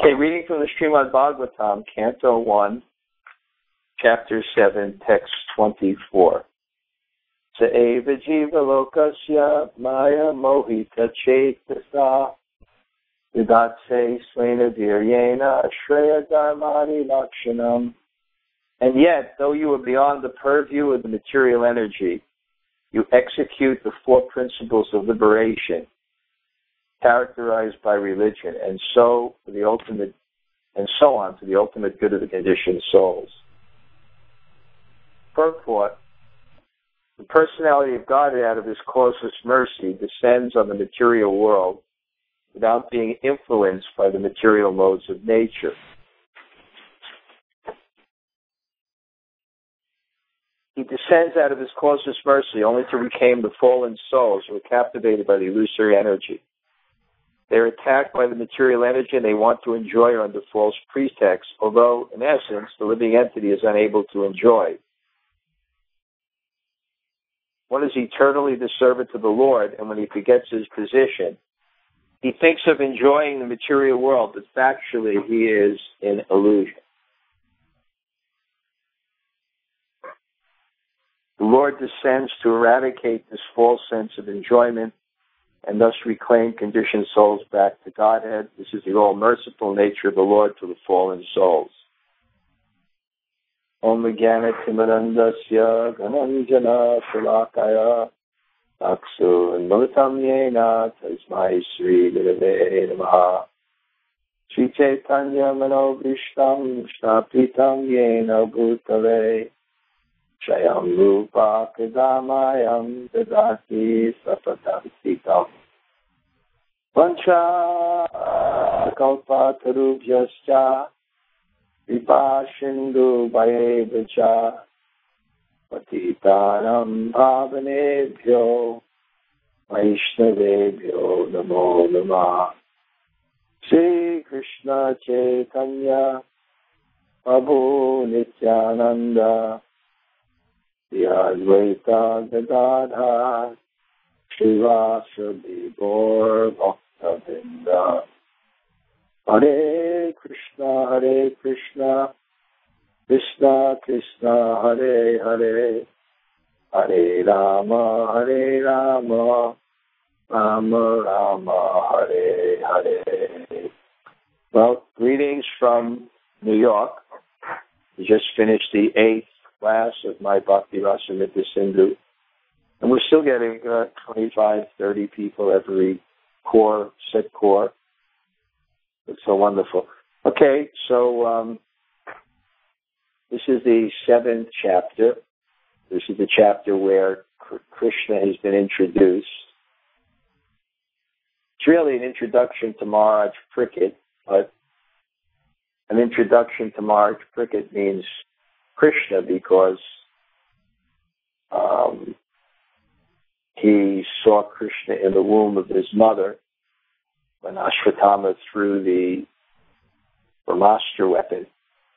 Okay, reading from the Srimad Bhagavatam, Canto 1, Chapter 7, Text 24. Sa eva jiva lokasya maya mohita chetasa vidatse svena viryena shreya dharmani lakshanam. And yet, though you are beyond the purview of the material energy, you execute the four principles of liberation characterized by religion, and so for the ultimate, and so on to the ultimate good of the conditioned souls. Purport: the personality of God, out of His causeless mercy, descends on the material world without being influenced by the material modes of nature. He descends out of His causeless mercy only to reclaim the fallen souls who are captivated by the illusory energy. They are attacked by the material energy and they want to enjoy her under false pretext, although, in essence, the living entity is unable to enjoy. One is eternally the servant of the Lord, and when he forgets his position, he thinks of enjoying the material world, but factually he is in illusion. The Lord descends to eradicate this false sense of enjoyment and thus reclaim conditioned souls back to Godhead. This is the all-merciful nature of the Lord to the fallen souls. Om Jnana Timirandasya Gananjana Shalakaya Aksu Anmulatam Yena Tasmai Sri Gurave Namaha Sri Chaitanya Manobhishtam Shnapitam Yena Bhutale Shayam Rupa Kedamayam Dadati Sapatantikam Vancha Kalpatarubhyascha Vipashindu Bhayevacha Patitanam Bhavanebhyo Vaishnavebhyo Namo Namah. Shri Krishna Chaitanya Prabhu Nityananda Shri Advaita Gadadhar Srivasadi Gaur Bhaktavinda. Hare Krishna, Krishna Krishna, Hare Hare, Hare Rama, Rama Rama, Hare Hare. Well, greetings from New York. We just finished the 8th class of my Bhakti Rasamrita Sindhu, and we're still getting 25, 30 people every set core. It's so wonderful. Okay, so this is the 7th chapter. This is the chapter where Krishna has been introduced. It's really an introduction to Maharaj Parikshit, but an introduction to Maharaj Parikshit means Krishna because he saw Krishna in the womb of his mother when Ashwatthama threw the Brahmastra weapon.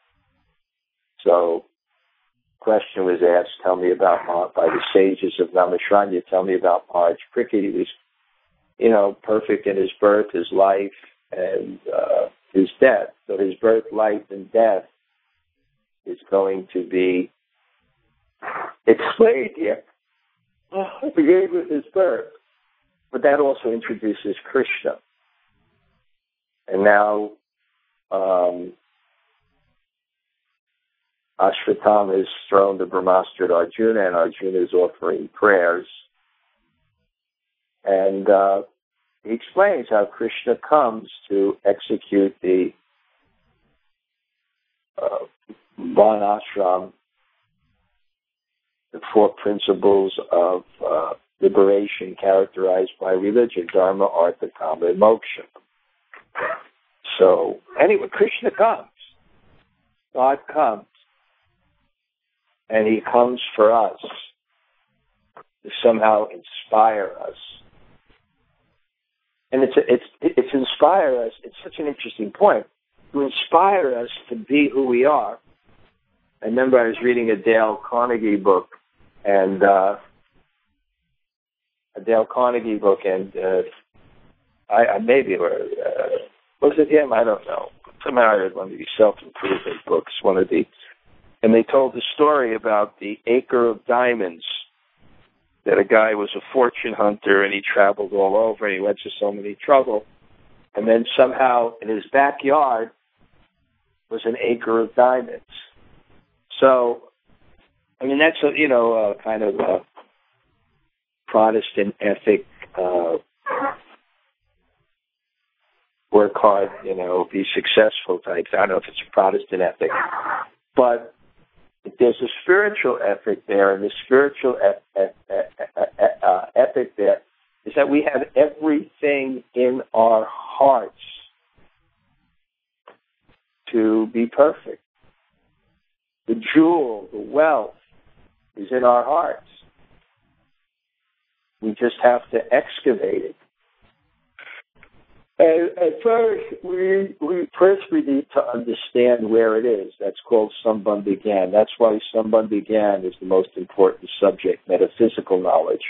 So, question was asked, tell me about, by the sages of Naimisharanya, tell me about Maharaj Parikshit. He was, perfect in his birth, his life, and his death. So his birth, life, and death is going to be explained here. Beginning with his birth. But that also introduces Krishna. And now Ashwatthama has thrown the Brahmastra at Arjuna, and Arjuna is offering prayers. And he explains how Krishna comes to execute the Varnashram, the four principles of liberation characterized by religion: Dharma, Artha, Kama, and Moksha. So, anyway, Krishna comes. God comes. And he comes for us to somehow inspire us. And it's inspire us. It's such an interesting point. To inspire us to be who we are. I remember I was reading a Dale Carnegie book, and I maybe was it him? I don't know. somehow I read one of these self-improvement books, and they told the story about the acre of diamonds, that a guy was a fortune hunter and he traveled all over and he went to so many trouble. And then somehow in his backyard was an acre of diamonds. So, I mean, that's a kind of a Protestant ethic, work hard, be successful type. I don't know if it's a Protestant ethic, but there's a spiritual ethic there, and the spiritual ethic there is that we have everything in our hearts to be perfect. The jewel, the wealth is in our hearts. We just have to excavate it. And first, we need to understand where it is. That's called Sambandha Gyan. That's why Sambandha Gyan is the most important subject, metaphysical knowledge.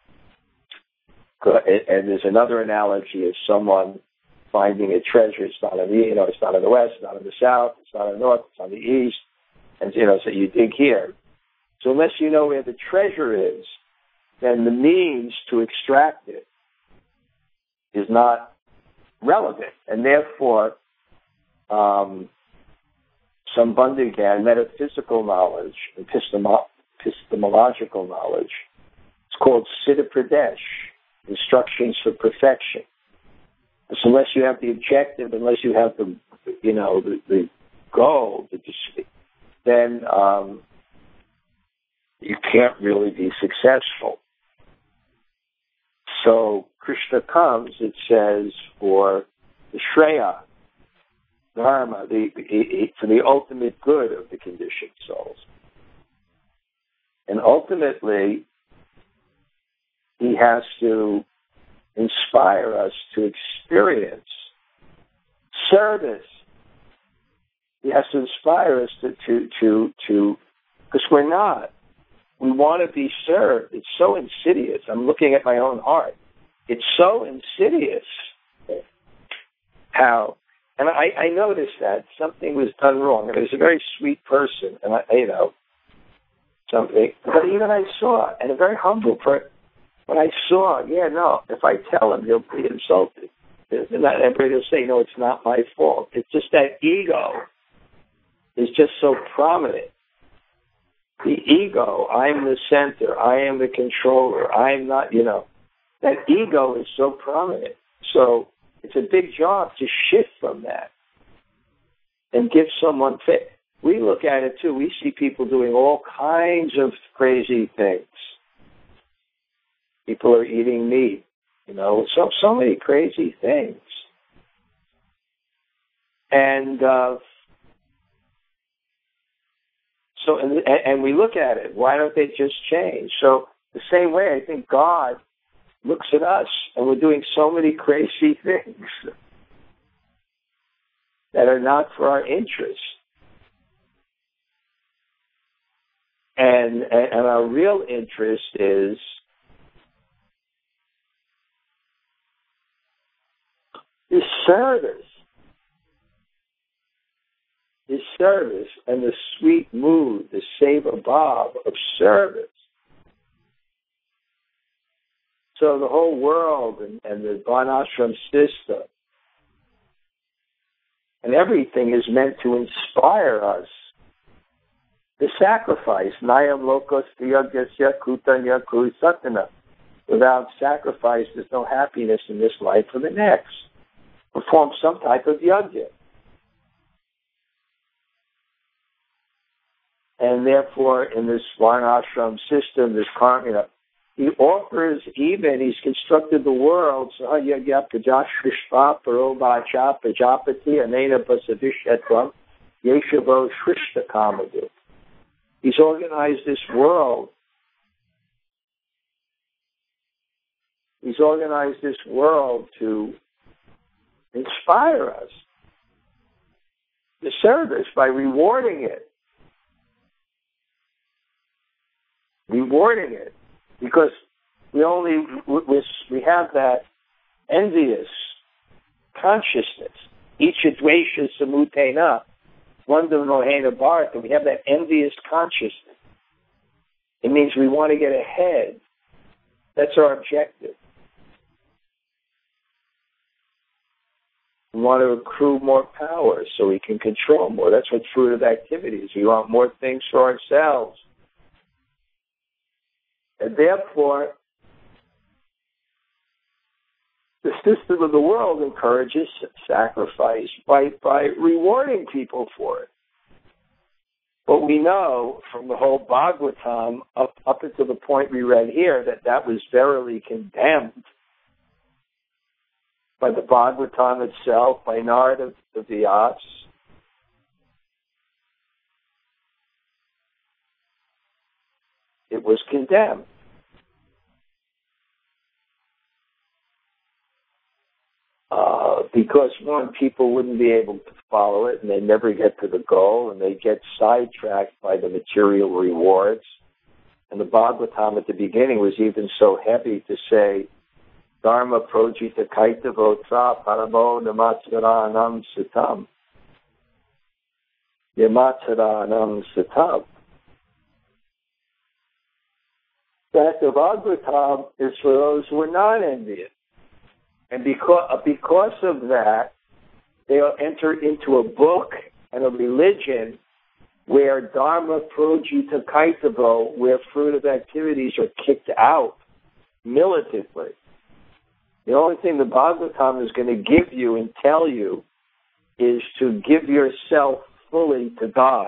And there's another analogy of someone finding a treasure. It's not in it's not in the west, it's not in the south, it's not in the north, it's on the east. And so you dig here. So unless you know where the treasure is, then the means to extract it is not relevant, and therefore, Sambandha Gyan, metaphysical knowledge, epistemological knowledge, it's called Siddha Pradesh, instructions for perfection. So unless you have the objective, unless you have the goal, then you can't really be successful. So Krishna comes, it says, for the Shreya, Dharma, for the ultimate good of the conditioned souls. And ultimately, he has to inspire us to experience service. He has to inspire us to because we're not. We want to be served. It's so insidious. I'm looking at my own heart. It's so insidious how, and I noticed that something was done wrong. And it was a very sweet person, and something. But even I saw, and a very humble person, when I saw, if I tell him, he'll be insulted. And not everybody will say, no, it's not my fault. It's just that ego is just so prominent. The ego, I'm the center, I am the controller, I'm not, that ego is so prominent. So it's a big job to shift from that and give someone fit. We look at it too. We see people doing all kinds of crazy things. People are eating meat, so many crazy things. And and we look at it. Why don't they just change? So the same way, I think God looks at us, and we're doing so many crazy things that are not for our interest. And our real interest is service. His service and the sweet mood, the Seva Bhav of service. So the whole world and the Varnashram system and everything is meant to inspire us. The sacrifice, Nayam Lokos Yagyasya Kutanya Kurisatana. Without sacrifice, there's no happiness in this life or the next. Perform some type of yajna. And therefore, in this Varnashram system, this karma, he offers he's constructed the world, he's organized this world. He's organized this world to inspire us to service by rewarding it. Because we have that envious consciousness. Icha dvesha samutena, London Mohena Bharat, that we have that envious consciousness. It means we want to get ahead. That's our objective. We want to accrue more power so we can control more. That's what fruitive activity is. We want more things for ourselves. And therefore, the system of the world encourages sacrifice by rewarding people for it. But we know from the whole Bhagavatam up until the point we read here that was verily condemned by the Bhagavatam itself, by Narada the Vyas. It was condemned. Because, one, people wouldn't be able to follow it, and they never get to the goal, and they get sidetracked by the material rewards. And the Bhagavatam at the beginning was even so heavy to say, Dharma projita kaitavotsa paramo namatsaranam sitam. Yamatsaranam sitam. That the Bhagavatam is for those who are not envious. And because of that, they'll enter into a book and a religion where Dharma projita kaitavo, where fruitive activities are kicked out militantly. The only thing the Bhagavatam is going to give you and tell you is to give yourself fully to God.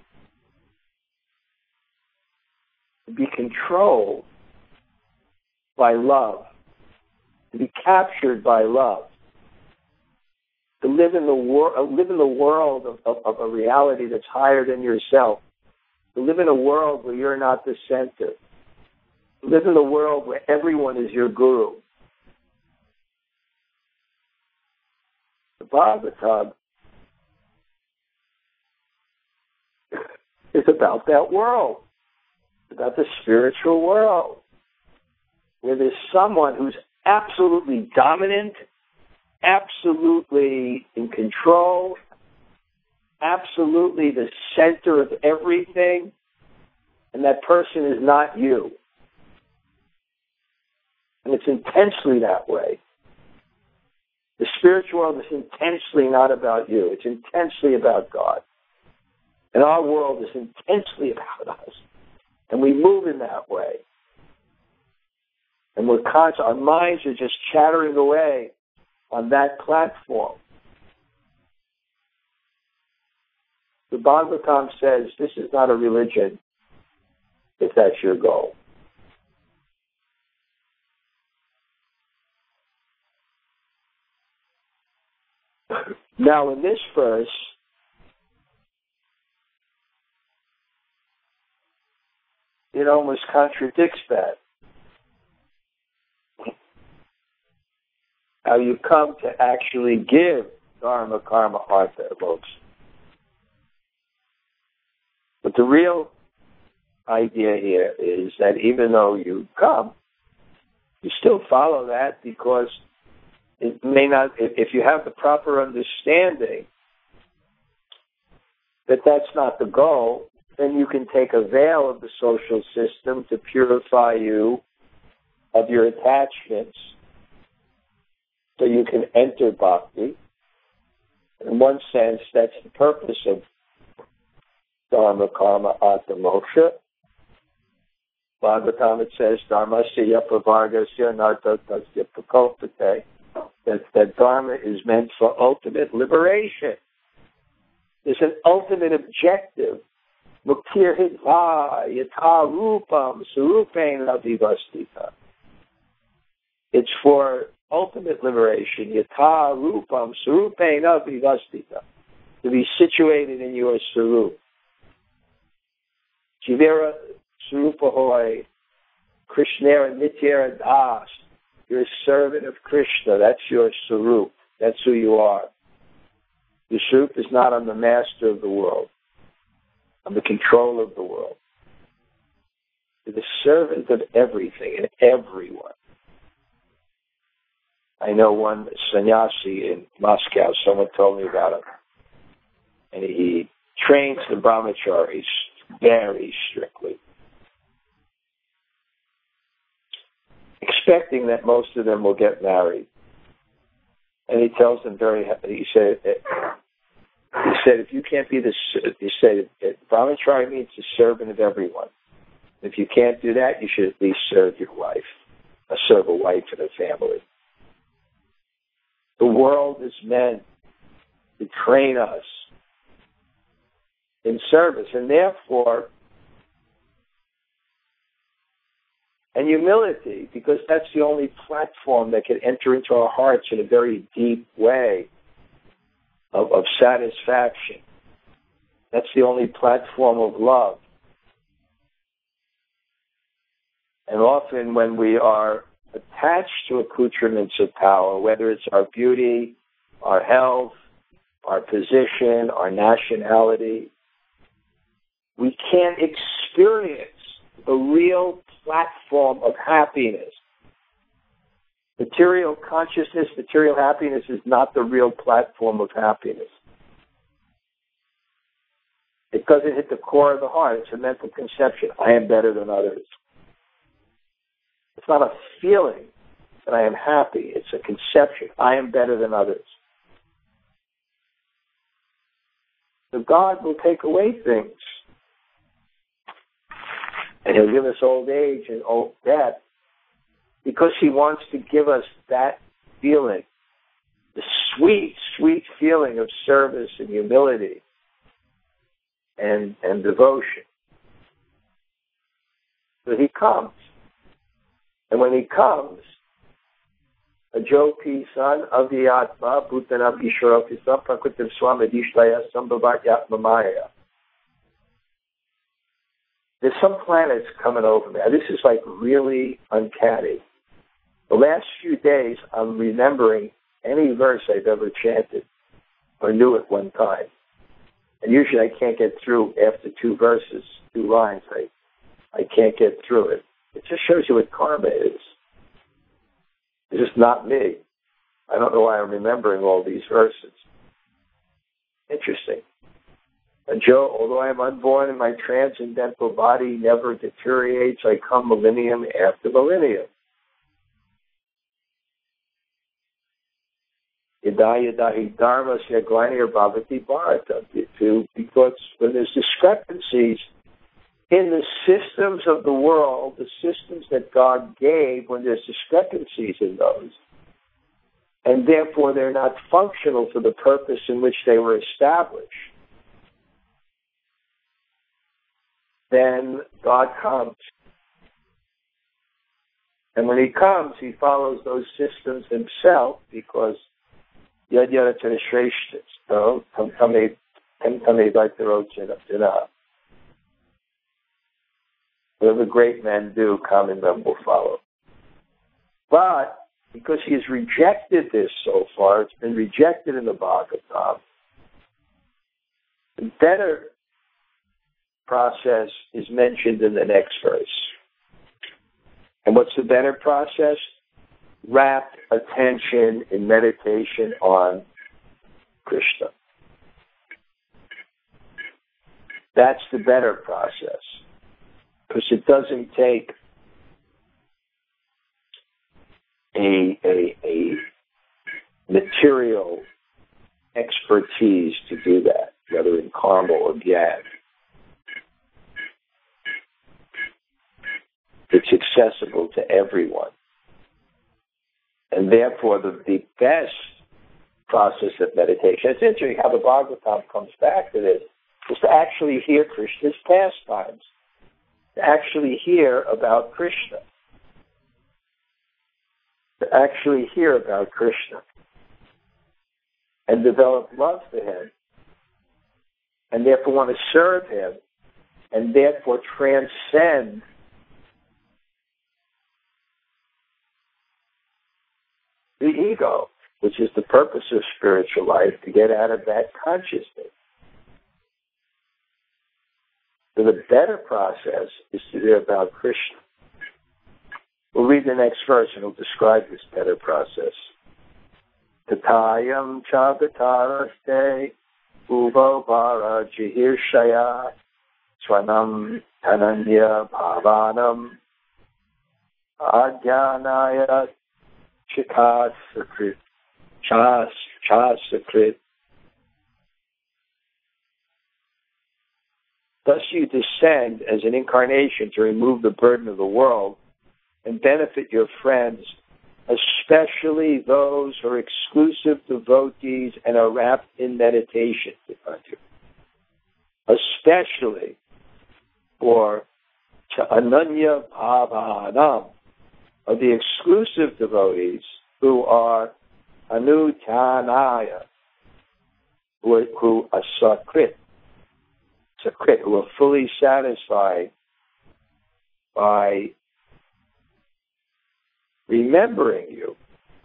To be controlled by love. To be captured by love. To live in the world of a reality that's higher than yourself. To live in a world where you're not the center. To live in a world where everyone is your guru. The Bhagavatam is about that world. It's about the spiritual world. Where there's someone who's absolutely dominant, absolutely in control, absolutely the center of everything, and that person is not you. And it's intensely that way. The spiritual world is intensely not about you. It's intensely about God. And our world is intensely about us. And we move in that way. And we're conscious, our minds are just chattering away on that platform. The Bhagavatam says this is not a religion if that's your goal. Now in this verse, it almost contradicts that. How you come to actually give dharma, karma, artha, moksha. But the real idea here is that even though you come, you still follow that because it may not, if you have the proper understanding that that's not the goal, then you can take a veil of the social system to purify you of your attachments so you can enter bhakti. In one sense, that's the purpose of dharma, karma, artha, moksha. Bhagavatam, it says, dharmasya yapravargasya nartatasya prakalpate. That dharma is meant for ultimate liberation. There's an ultimate objective. Muktir hitva yata rupam surupain lavivastita. It's for ultimate liberation. Yata rupam surupain lavivastita. To be situated in your sarup. Jivera surupahoy Krishnera nityera das. You're a servant of Krishna. That's your sarup. That's who you are. The sarup is not on the master of the world, on the control of the world. You're the servant of everything and everyone. I know one sannyasi in Moscow, someone told me about him, and he trains the brahmacharis very strictly, expecting that most of them will get married. And he tells them he said, if you can't be brahmachari means the servant of everyone. If you can't do that, you should at least serve your wife, serve a wife and a family. The world is meant to train us in service, and therefore, and humility, because that's the only platform that can enter into our hearts in a very deep way of satisfaction. That's the only platform of love. And often when we are attached to accoutrements of power, whether it's our beauty, our health, our position, our nationality, we can't experience a real platform of happiness. Material consciousness, material happiness is not the real platform of happiness. It doesn't hit the core of the heart. It's a mental conception. I am better than others. It's not a feeling that I am happy. It's a conception. I am better than others. So God will take away things. And He'll give us old age and old death because He wants to give us that feeling, the sweet, sweet feeling of service and humility and devotion. So He comes. And when He comes, Ajopi son avyatma bhutanam ishwarokisam prakritim swamadishlaya sambhavatyatma maya. There's some planets coming over me. This is like really uncanny. The last few days, I'm remembering any verse I've ever chanted or knew at one time. And usually I can't get through after 2 verses, 2 lines. I can't get through it. It just shows you what karma is. It's just not me. I don't know why I'm remembering all these verses. Interesting. And Joe, although I am unborn and my transcendental body never deteriorates, I come millennium after millennium. Yadahi dharma syaglanir bhavati bharata. Because when there's discrepancies in the systems of the world, the systems that God gave, when there's discrepancies in those, and therefore they're not functional for the purpose in which they were established, then God comes. And when He comes, He follows those systems Himself, because Yad Yadachana Shreshtas, so Tamtame Vaitarochana. Whatever great men do, common men will follow. But because He has rejected this so far, it's been rejected in the Bhagavatam, the better process is mentioned in the next verse. And what's the better process? Rapt attention in meditation on Krishna. That's the better process. Because it doesn't take a material expertise to do that, whether in karma or gyan. It's accessible to everyone. And therefore, the best process of meditation, it's interesting how the Bhagavatam comes back to this, is to actually hear Krishna's pastimes, to actually hear about Krishna, to actually hear about Krishna, and develop love for Him, and therefore want to serve Him, and therefore transcend the ego, which is the purpose of spiritual life, to get out of that consciousness. So the better process is to hear about Krishna. We'll read the next verse and it'll describe this better process. Tatayam Chagataraste Uvo Bara Jihirshaya Swanam Tananya Bhavanam Adyanaya Chikasakrit Chasakrit. Thus you descend as an incarnation to remove the burden of the world and benefit your friends, especially those who are exclusive devotees and are wrapped in meditation. Especially for Ananya Bhavanam, of the exclusive devotees who are Anutanaya, who are Sakrit, who are fully satisfied by remembering you.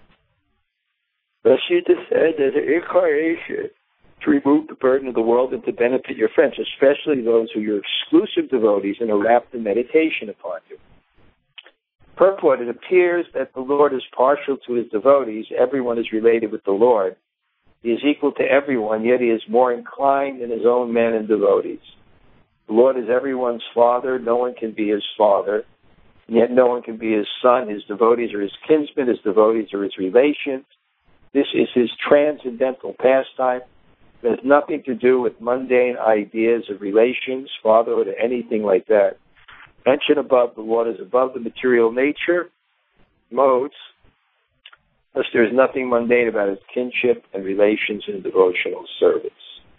Thus you descend as an incarnation to remove the burden of the world and to benefit your friends, especially those who are exclusive devotees and are wrapped in meditation upon you. Purport: it appears that the Lord is partial to his devotees. Everyone is related with the Lord. He is equal to everyone, yet he is more inclined than his own men and devotees. The Lord is everyone's father. No one can be his father, and yet no one can be his son. His devotees are his kinsmen. His devotees are his relations. This is his transcendental pastime. It has nothing to do with mundane ideas of relations, fatherhood, or anything like that. Mentioned above, the Lord is above the material nature, modes, thus there is nothing mundane about his kinship and relations and devotional service.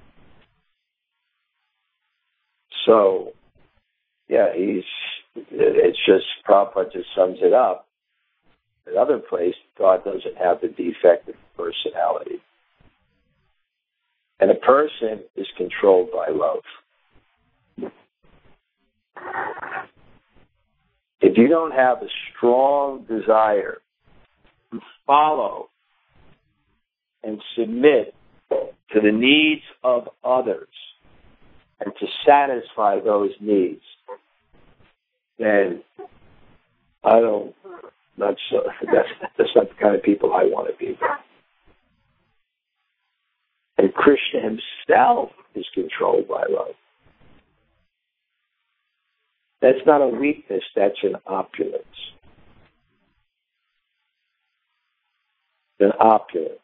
So, yeah, it's just, Prabhupada just sums it up. Another place, God doesn't have the defect of personality. And a person is controlled by love. If you don't have a strong desire to follow and submit to the needs of others and to satisfy those needs, then that's not the kind of people I want to be. And Krishna himself is controlled by love. That's not a weakness, that's an opulence. An opulence.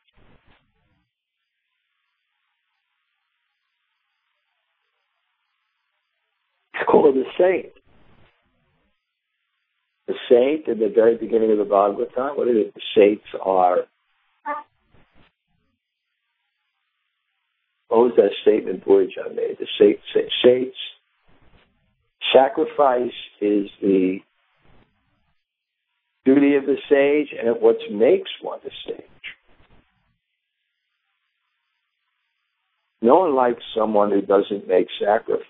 It's called a saint. The saint, in the very beginning of the Bhagavatam, what is it? The saints are. What was that statement Boyajan made? The saints. Sacrifice is the duty of the sage, and it what makes one a sage. No one likes someone who doesn't make sacrifice.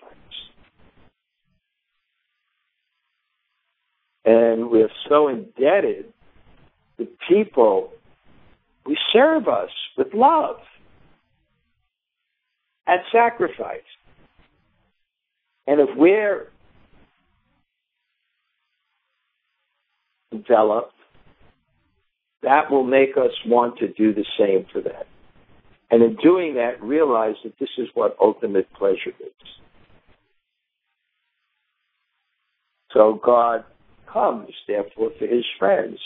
And we're so indebted to people who serve us with love and sacrifice. And if we're developed, that will make us want to do the same for them. And in doing that, realize that this is what ultimate pleasure is. So God comes, therefore, for his friends.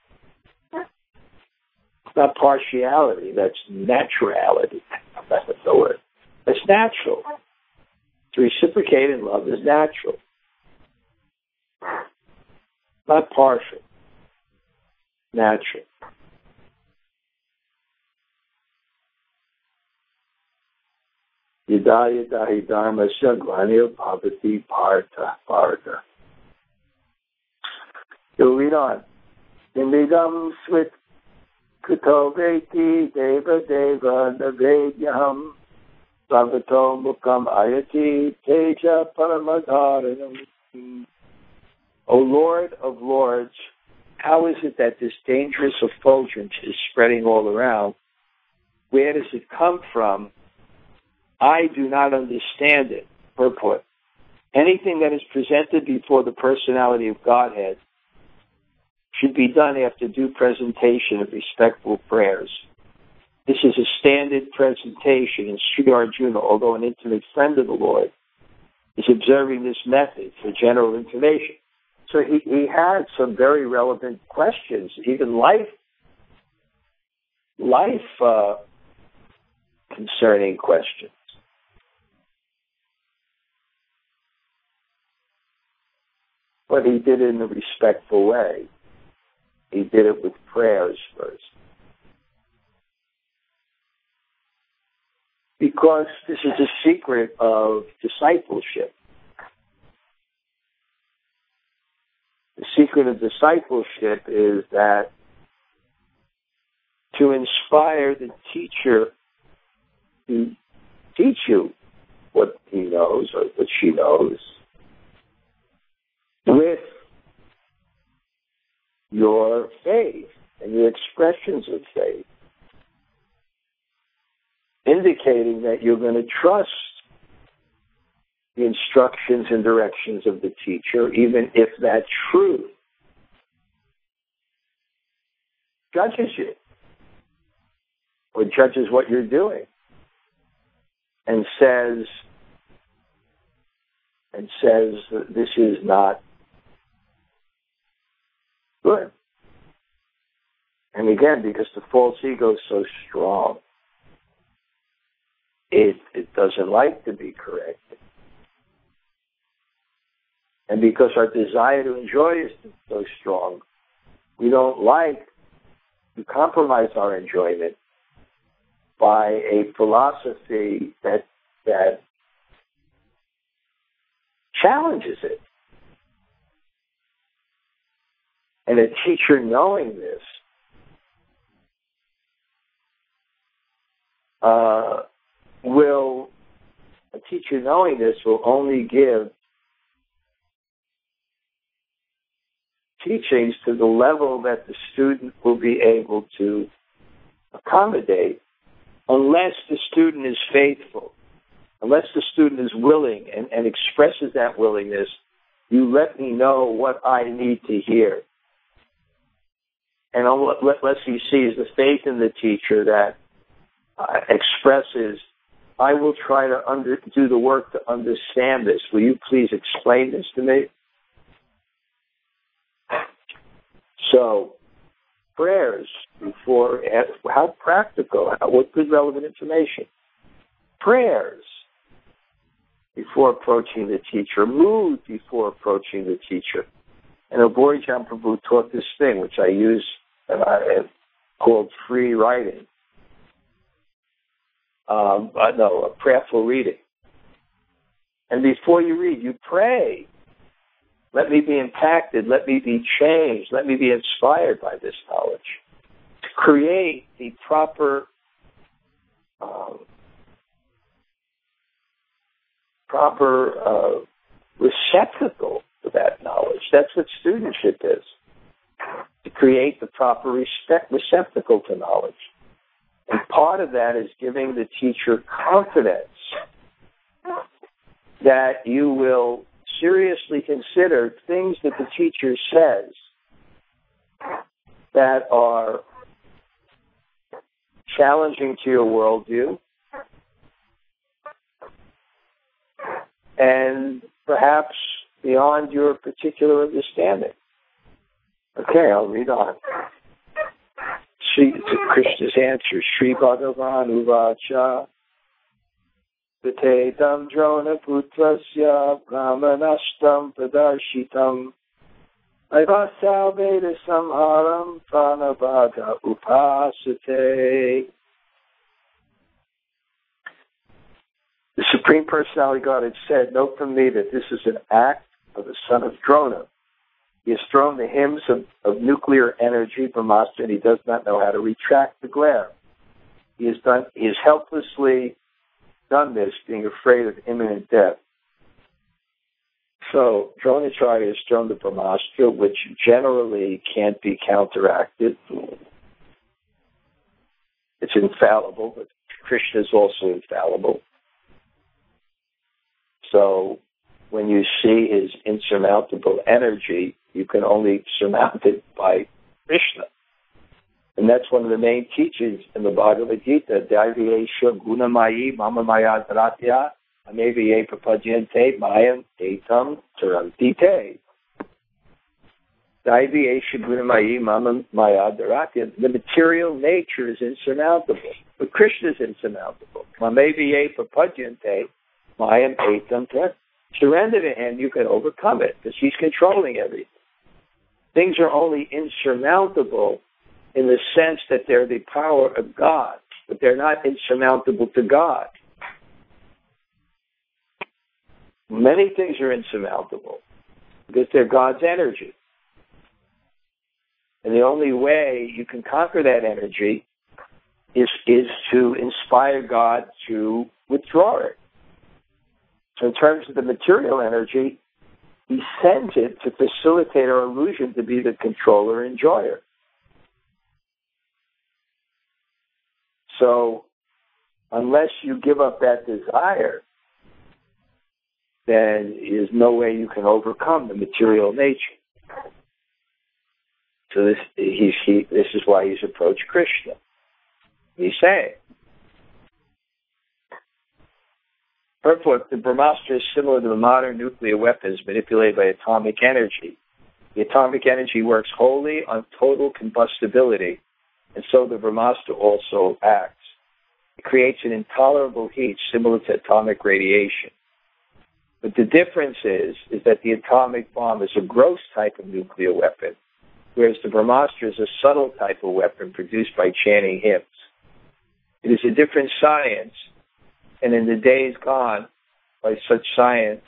It's not partiality, that's naturality. That's the word. It's natural. To reciprocate in love is natural. Not partial. Natural. Yada yada dharma shaglanil bhavati partha. You'll read on. Imidam swit kuto veti deva deva navedyam bhavato mukam ayati teja paramadharanam. O Lord of Lords, how is it that this dangerous effulgence is spreading all around? Where does it come from? I do not understand it. Purport. Anything that is presented before the personality of Godhead should be done after due presentation of respectful prayers. This is a standard presentation, and Sri Arjuna, although an intimate friend of the Lord, is observing this method for general information. So he had some very relevant questions, even life concerning questions. But he did it in a respectful way. He did it with prayers first. Because this is a secret of discipleship. The secret of discipleship is that to inspire the teacher to teach you what he knows or what she knows with your faith and your expressions of faith, indicating that you're going to trust the instructions and directions of the teacher, even if that truth judges you or judges what you're doing and says that this is not good. And again, because the false ego is so strong, it doesn't like to be corrected. And because our desire to enjoy is so strong, we don't like to compromise our enjoyment by a philosophy that challenges it. And a teacher knowing this will only give teachings to the level that the student will be able to accommodate, unless the student is faithful, unless the student is willing and expresses that willingness. You let me know what I need to hear. And unless he sees the faith in the teacher that expresses, I will try to do the work to understand this. Will you please explain this to me? So, prayers before, how practical, what good relevant information. Prayers before approaching the teacher, mood before approaching the teacher. And Abhorjam Prabhu taught this thing, which I use called free writing. A prayerful reading. And before you read, you pray. Let me be impacted. Let me be changed. Let me be inspired by this knowledge. To create the proper receptacle for that knowledge. That's what studentship is. To create the proper receptacle to knowledge. And part of that is giving the teacher confidence that you will seriously consider things that the teacher says that are challenging to your worldview and perhaps beyond your particular understanding. Okay, I'll read on. Krishna's answer, Sri Bhagavan Uvacha Vitetam Drona Putrasya Brahmanashtam Pradarshitam Aivasya Veda Samharam Pranabhaga Upasate. The Supreme Personality of God had said, note from me that this is an act of the son of Drona. He has thrown the hymns of nuclear energy, Brahmastra, and he does not know how to retract the glare. He has helplessly done this, being afraid of imminent death. So, Dronacharya has thrown the Brahmastra, which generally can't be counteracted. It's infallible, but Krishna is also infallible. So, when you see his insurmountable energy, you can only surmount it by Krishna. And that's one of the main teachings in the Bhagavad Gita. Daiviyesha gunamayi mama maya dharatya ameviye prapajyante mayam etam tarantite. Daiviyesha gunamayi mama maya dharatya. The material nature is insurmountable, but Krishna is insurmountable. Ameviye prapajyante mayam etam tarantite. Surrender to him, you can overcome it, because he's controlling everything. Things are only insurmountable in the sense that they're the power of God, but they're not insurmountable to God. Many things are insurmountable because they're God's energy. And the only way you can conquer that energy is to inspire God to withdraw it. So in terms of the material energy, he sends it to facilitate our illusion to be the controller and enjoyer. So unless you give up that desire, then there's no way you can overcome the material nature. So this is why he's approached Krishna. He's saying, purport, the Brahmastra is similar to the modern nuclear weapons manipulated by atomic energy. The atomic energy works wholly on total combustibility, and so the Brahmastra also acts. It creates an intolerable heat similar to atomic radiation. But the difference is that the atomic bomb is a gross type of nuclear weapon, whereas the Brahmastra is a subtle type of weapon produced by chanting hymns. It is a different science, and in the days gone by such science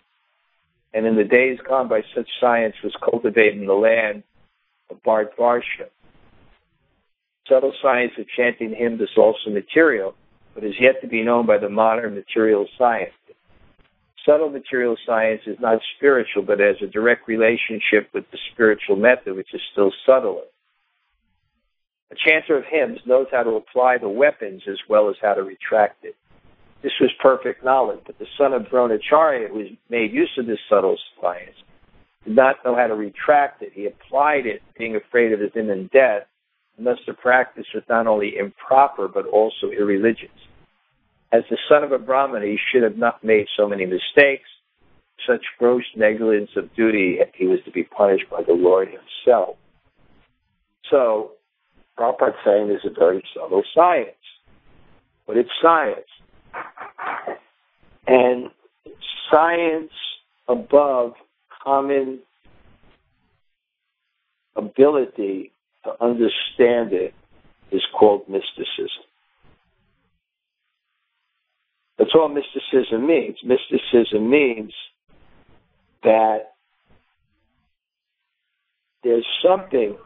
was cultivated in the land of Bharatvarsha. Subtle science of chanting hymns is also material, but is yet to be known by the modern material science. Subtle material science is not spiritual, but has a direct relationship with the spiritual method, which is still subtler. A chanter of hymns knows how to apply the weapons as well as how to retract it. This was perfect knowledge, but the son of Dronacharya, who made use of this subtle science, did not know how to retract it. He applied it, being afraid of his imminent death, and thus the practice was not only improper, but also irreligious. As the son of a Brahmin, he should have not made so many mistakes. Such gross negligence of duty, he was to be punished by the Lord himself. So, Prabhupada's saying this is a very subtle science, but it's science. And science above common ability to understand it is called mysticism. That's all mysticism means. Mysticism means that there's something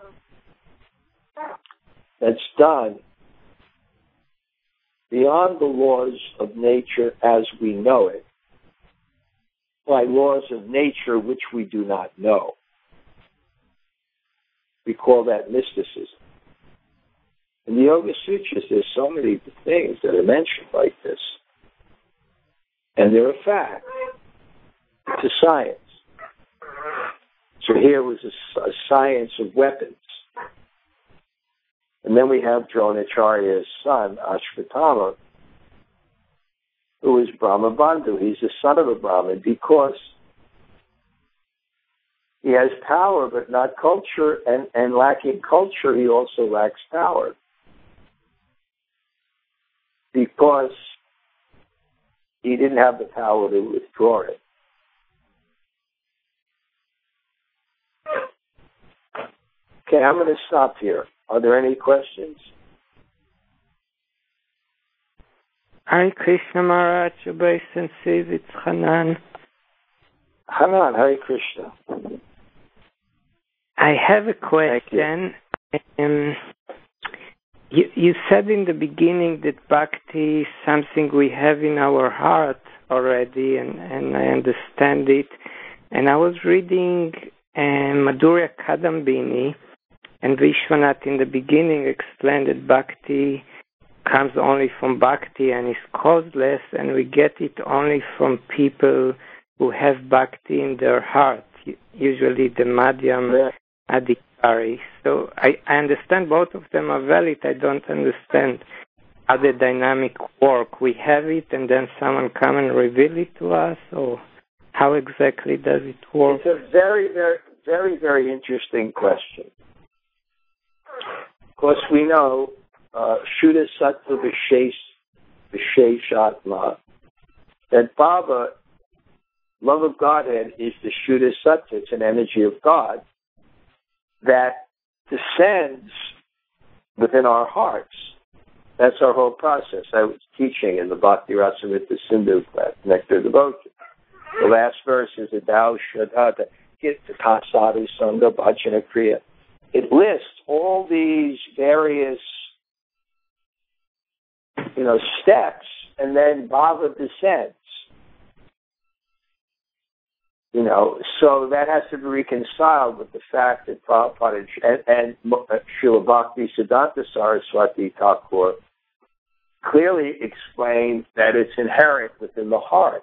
that's done beyond the laws of nature as we know it, by laws of nature which we do not know. We call that mysticism. In the Yoga Sutras, there's so many things that are mentioned like this. And they're a fact. It's a science. So here was a science of weapons. And then we have Dronacharya's son, Ashvatthama, who is Brahmabandhu. He's the son of a Brahmin because he has power but not culture, and lacking culture, he also lacks power. Because he didn't have the power to withdraw it. Okay, I'm going to stop here. Are there any questions? Hare Krishna Maharaj, obeisance, it's Hanan. Hanan, Hare Krishna. I have a question. You said in the beginning that bhakti is something we have in our heart already, and I understand it. And I was reading Madhurya Kadambini, and Vishwanath in the beginning explained that bhakti comes only from bhakti and is causeless, and we get it only from people who have bhakti in their heart, usually the madhyam Sorry. So I understand both of them are valid. I don't understand how the dynamic work. We have it and then someone come and reveal it to us, or how exactly does it work? It's a very, very, very, very interesting question. Of course, we know Shuddha Sattva Visheshatma, that Baba, love of Godhead, is the Shuddha Sattva. It's an energy of God that descends within our hearts. That's our whole process. I was teaching in the Bhakti Rasamrita Sindhu class, Nectar Devotion. The last verse is Adao Shadhata, Gita Sadhu Sangha Bhajana Kriya. It lists all these various, steps, and then Baba descends. So that has to be reconciled with the fact that Prabhupada and Srila Bhakti Siddhanta Saraswati Thakur clearly explained that it's inherent within the heart.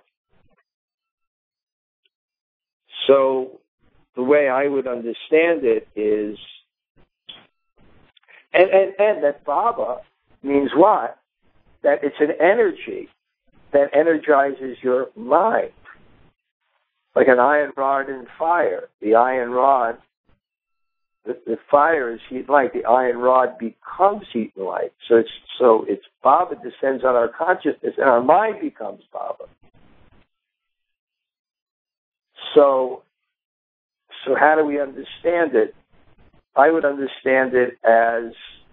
So the way I would understand it is, and that Baba means what? That it's an energy that energizes your mind. Like an iron rod in fire. The iron rod, the fire is heat and light. The iron rod becomes heat and light. So it's Baba descends on our consciousness, and our mind becomes Baba. So how do we understand it? I would understand it as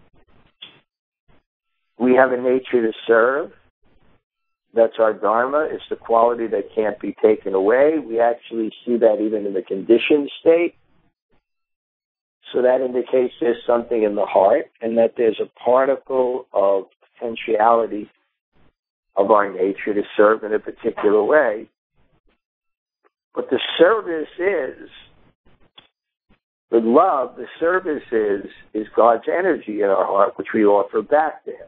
we have a nature to serve. That's our dharma. It's the quality that can't be taken away. We actually see that even in the conditioned state. So that indicates there's something in the heart and that there's a particle of potentiality of our nature to serve in a particular way. But the service is, with love, the service is God's energy in our heart, which we offer back to Him.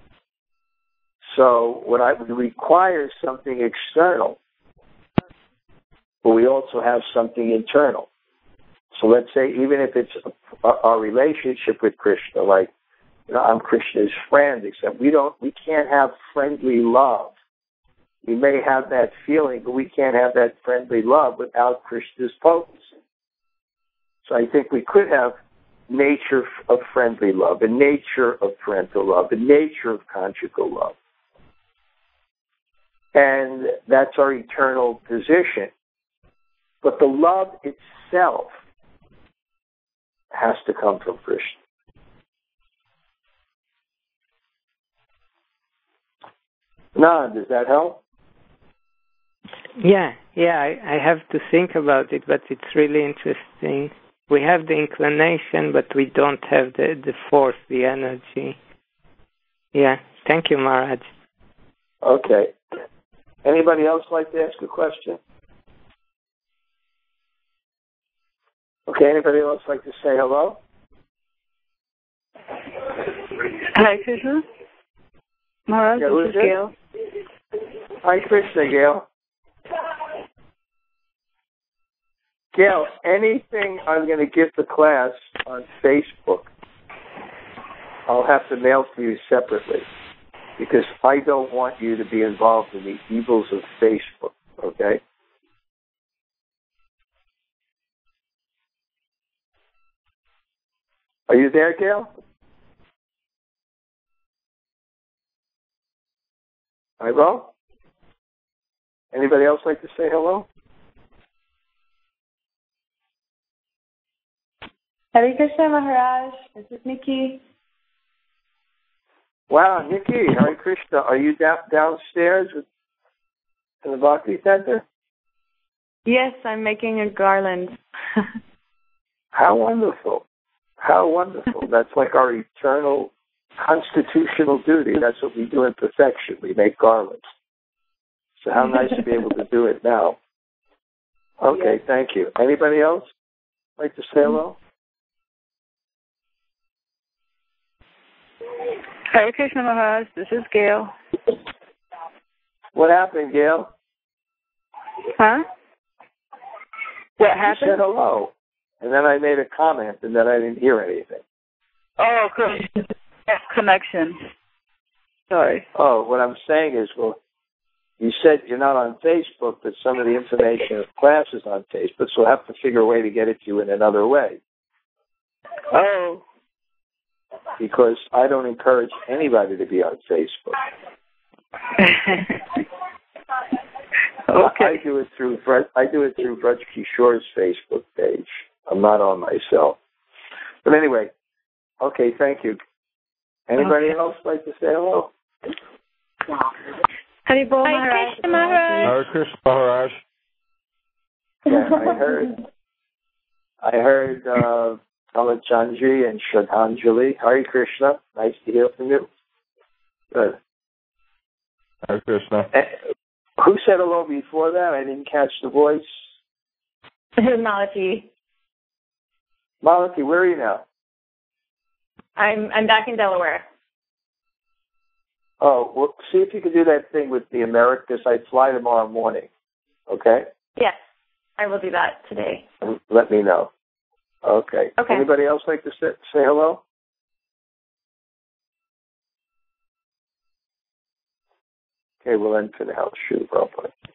So what I would require something external, but we also have something internal. So let's say even if it's our relationship with Krishna, like I'm Krishna's friend, except we can't have friendly love. We may have that feeling, but we can't have that friendly love without Krishna's potency. So I think we could have nature of friendly love, a nature of parental love, a nature of conjugal love. And that's our eternal position. But the love itself has to come from Krishna. Now, does that help? Yeah, I have to think about it, but it's really interesting. We have the inclination, but we don't have the force, the energy. Yeah, thank you, Maharaj. Okay. Anybody else like to ask a question? Okay, anybody else like to say hello? Hi, Krishna. Maharaj, this is Gail. Hi, Krishna, Gail. Gail, anything I'm going to give the class on Facebook, I'll have to mail to you separately, because I don't want you to be involved in the evils of Facebook, okay? Are you there, Gail? Hello? Anybody else like to say hello? Hare Krishna, Maharaj. This is Nikki. Wow, Nikki, Hare Krishna. Are you downstairs in the Bhakti Center? Yes, I'm making a garland. How wonderful. How wonderful. That's like our eternal constitutional duty. That's what we do in perfection. We make garlands. So how nice to be able to do it now. Okay, yes. Thank you. Anybody else like to say hello? Hare Krishna, Maharaj. This is Gail. What happened, Gail? Huh? What happened? You said hello. and then I made a comment, and then I didn't hear anything. Oh, good. Connection. Sorry. Oh, what I'm saying is, well, you said you're not on Facebook, but some of the information of class is on Facebook, so we'll have to figure a way to get it to you in another way. Oh. Because I don't encourage anybody to be on Facebook. Okay. I do it through Vraj Kishore's Facebook page. I'm not on myself. But anyway, okay, thank you. Anybody else like to say hello? Haribol Maharaj. Krishna Maharaj. Hare Krishna Maharaj. Yeah, I heard Kalachandji and Shraddhanjali. Hare Krishna. Nice to hear from you. Good. Hare Krishna. Who said hello before that? I didn't catch the voice. This is Malati. Malati, where are you now? I'm back in Delaware. Oh, well, see if you can do that thing with the Americas. I fly tomorrow morning. Okay? Yes, I will do that today. Let me know. Okay. Okay. Anybody else like to say hello? Okay, we'll end for now. Shoot, Prabhupada.